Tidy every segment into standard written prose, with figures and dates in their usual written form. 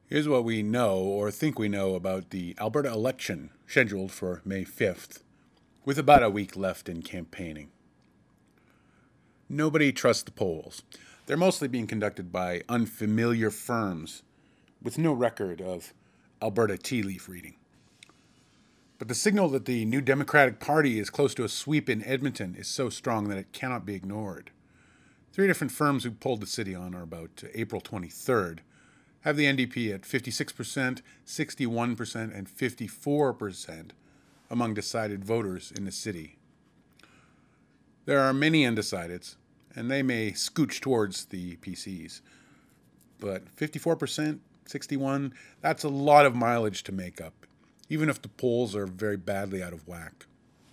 Here's what we know or think we know about the Alberta election scheduled for May 5th, with about a week left in campaigning. Nobody trusts the polls. They're mostly being conducted by unfamiliar firms with no record of Alberta tea leaf reading. But the signal that the New Democratic Party is close to a sweep in Edmonton is so strong that it cannot be ignored. Three different firms who polled the city on or about April 23rd have the NDP at 56%, 61%, and 54% among decided voters in the city. There are many undecideds, and they may scooch towards the PCs. But 54%, 61, that's a lot of mileage to make up, even if the polls are very badly out of whack.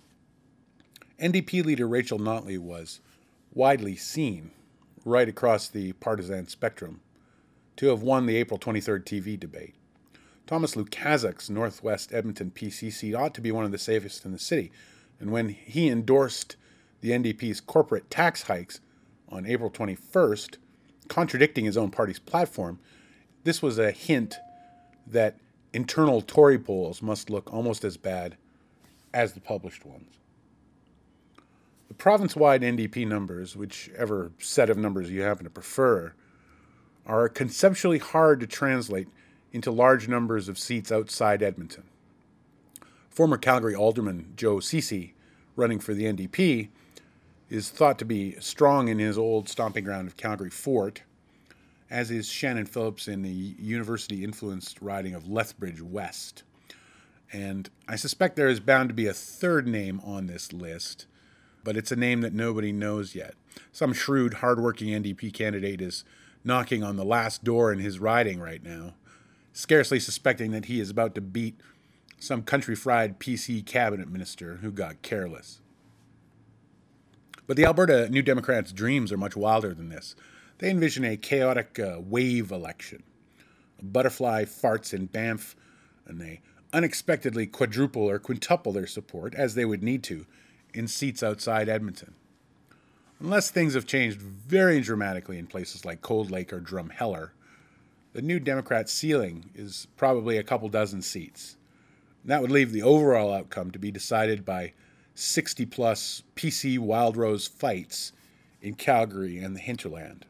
NDP leader Rachel Notley was widely seen right across the partisan spectrum to have won the April 23rd TV debate. Thomas Lukaszuk's Northwest Edmonton PC seat ought to be one of the safest in the city, and when he endorsed the NDP's corporate tax hikes on April 21st, contradicting his own party's platform, this was a hint that internal Tory polls must look almost as bad as the published ones. The province-wide NDP numbers, whichever set of numbers you happen to prefer, are conceptually hard to translate into large numbers of seats outside Edmonton. Former Calgary Alderman Joe Ceci, running for the NDP, is thought to be strong in his old stomping ground of Calgary Fort, as is Shannon Phillips in the university-influenced riding of Lethbridge West. And I suspect there is bound to be a third name on this list, but it's a name that nobody knows yet. Some shrewd, hard-working NDP candidate is knocking on the last door in his riding right now, scarcely suspecting that he is about to beat some country-fried PC cabinet minister who got careless. But the Alberta New Democrats' dreams are much wilder than this. They envision a chaotic wave election. A butterfly farts in Banff, and they unexpectedly quadruple or quintuple their support, as they would need to, in seats outside Edmonton. Unless things have changed very dramatically in places like Cold Lake or Drumheller, the New Democrat ceiling is probably a couple dozen seats. And that would leave the overall outcome to be decided by 60-plus PC Wildrose fights in Calgary and the hinterland.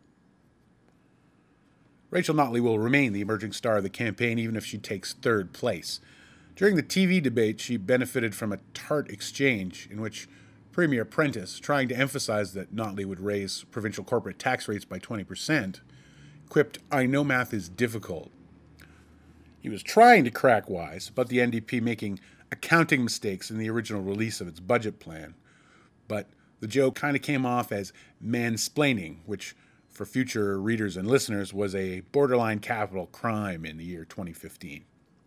Rachel Notley will remain the emerging star of the campaign even if she takes third place. During the TV debate, she benefited from a tart exchange in which Premier Prentice, trying to emphasize that Notley would raise provincial corporate tax rates by 20%, quipped, "I know math is difficult." He was trying to crack wise about the NDP making accounting mistakes in the original release of its budget plan, but the joke kind of came off as mansplaining, which for future readers and listeners was a borderline capital crime in the year 2015.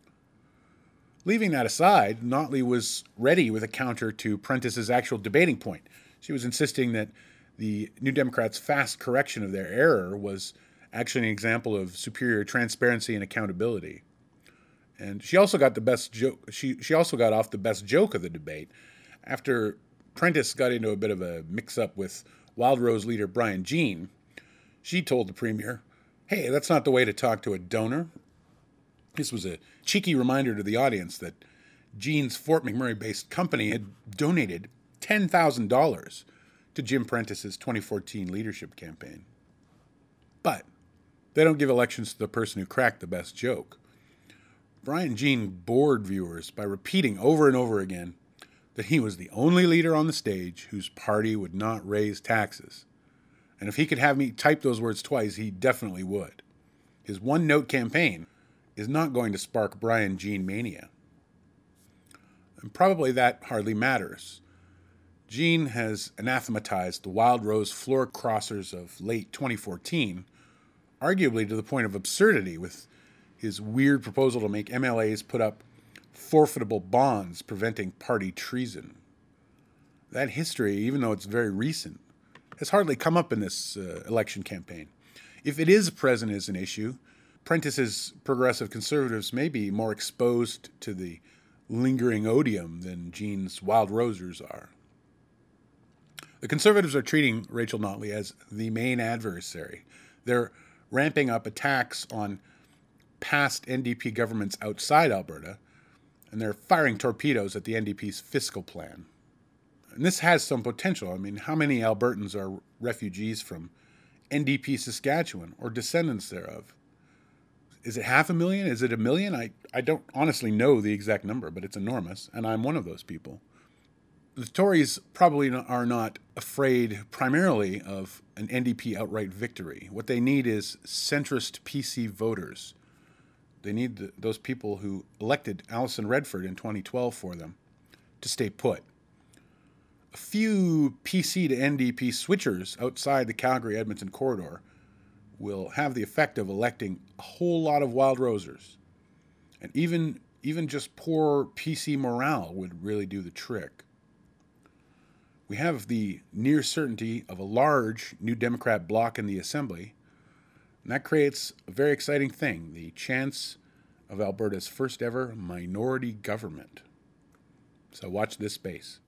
Leaving that aside, Notley was ready with a counter to Prentice's actual debating point. She was insisting that the New Democrats' fast correction of their error was actually an example of superior transparency and accountability. And she also got the best joke. She also got off the best joke of the debate after Prentice got into a bit of a mix-up with Wildrose leader Brian Jean. She told the premier, "Hey, that's not the way to talk to a donor." This was a cheeky reminder to the audience that Jean's Fort McMurray-based company had donated $10,000 to Jim Prentice's 2014 leadership campaign. But they don't give elections to the person who cracked the best joke. Brian Jean bored viewers by repeating over and over again that he was the only leader on the stage whose party would not raise taxes. And if he could have me type those words twice, he definitely would. His one-note campaign is not going to spark Brian Jean mania. And probably that hardly matters. Jean has anathematized the Wildrose floor crossers of late 2014, arguably to the point of absurdity with his weird proposal to make MLAs put up forfeitable bonds preventing party treason. That history, even though it's very recent, has hardly come up in this election campaign. If it is present as an issue, Prentice's progressive conservatives may be more exposed to the lingering odium than Jean's Wildrosers are. The Conservatives are treating Rachel Notley as the main adversary. They're ramping up attacks on past NDP governments outside Alberta, and they're firing torpedoes at the NDP's fiscal plan. And this has some potential. I mean, how many Albertans are refugees from NDP Saskatchewan or descendants thereof? Is it 500,000? Is it 1,000,000? I don't honestly know the exact number, but it's enormous, and I'm one of those people. The Tories probably are not afraid primarily of an NDP outright victory. What they need is centrist PC voters. They need those people who elected Alison Redford in 2012 for them to stay put. A few PC to NDP switchers outside the Calgary-Edmonton corridor will have the effect of electing a whole lot of Wild Rosers. And even just poor PC morale would really do the trick. We have the near certainty of a large New Democrat bloc in the Assembly, and that creates a very exciting thing, the chance of Alberta's first ever minority government. So watch this space.